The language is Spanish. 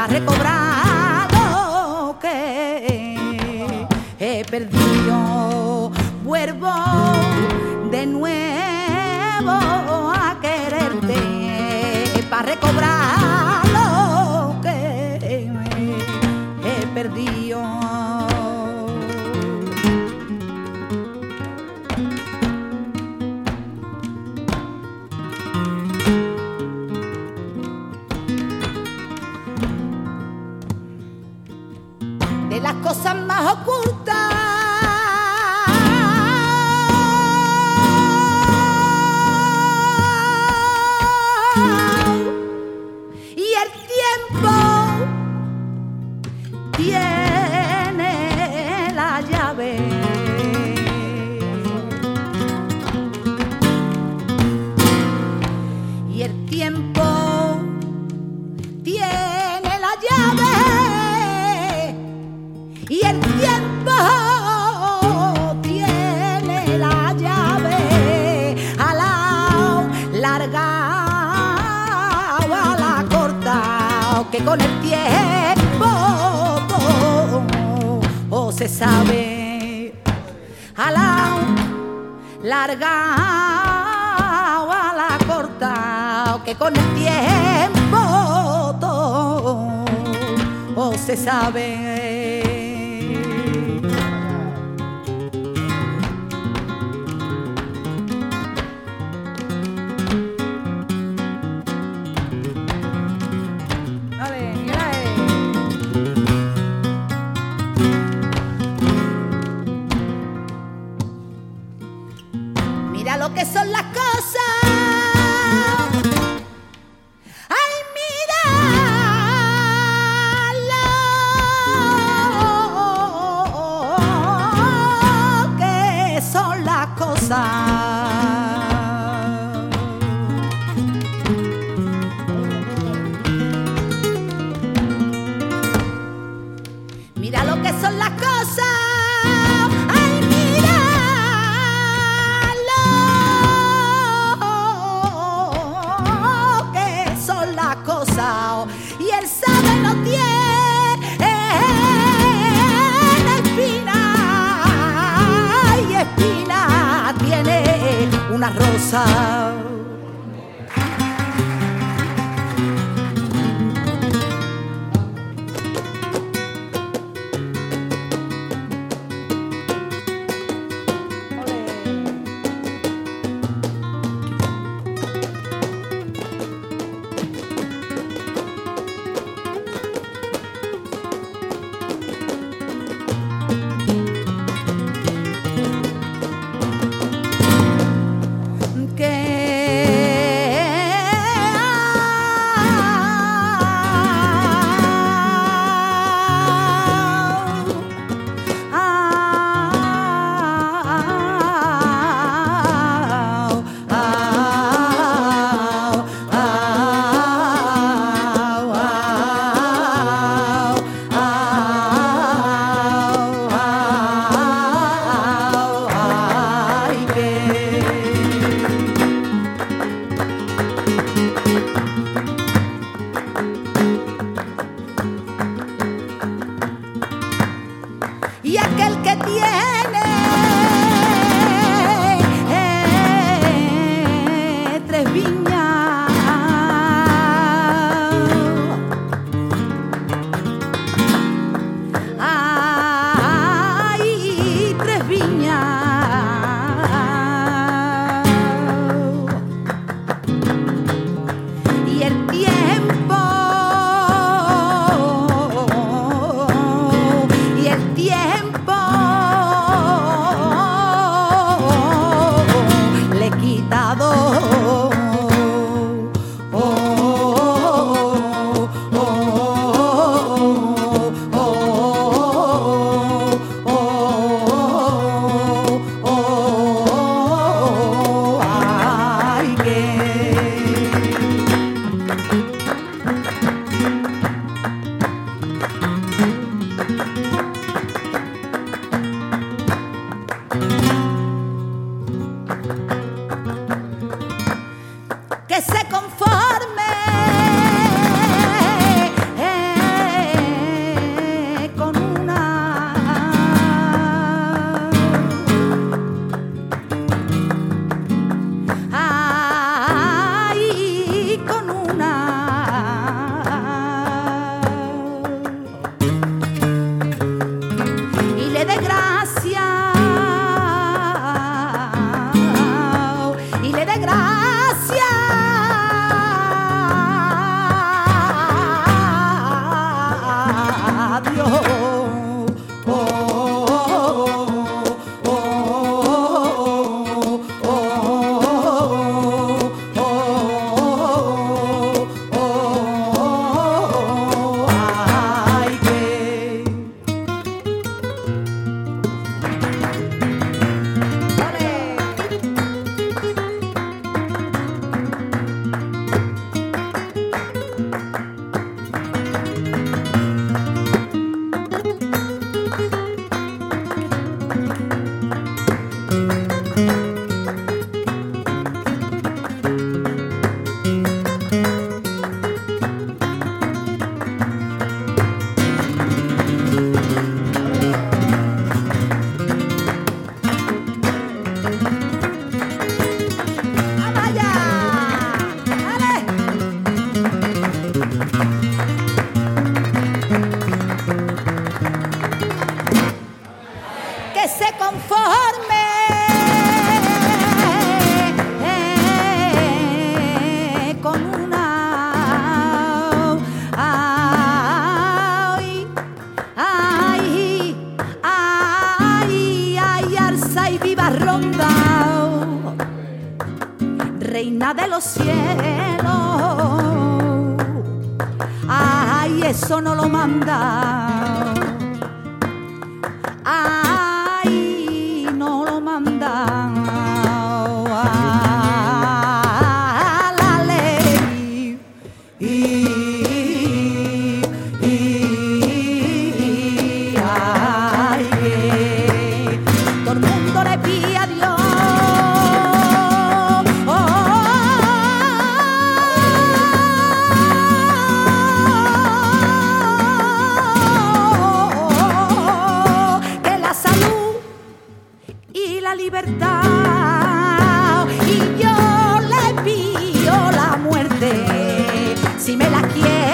para recobrar lo que he perdido. Vuelvo de nuevo a quererte para recobrar lo que he perdido. De las cosas más ocultas y el tiempo tiene la llave. Y el tiempo tiene la llave. Y el tiempo tiene la llave a la larga o a la corta, que con el tiempo todo se sabe. A la larga o a la corta, que con el tiempo todo se sabe. Mira lo que son las cosas. Ay, mira lo que son las cosas. Mira lo que son las cosas. Ay, mira lo que son las cosas. Y él sabe no tiene espina. Y espina tiene una rosa. Que se conforme con una alza y viva ronda, reina de los cielos. Ay, eso no lo manda. Ay, no lo manda. La ley. Ay, todo el mundo le pide a Dios. La libertad, y yo le pido la muerte si me la quiere.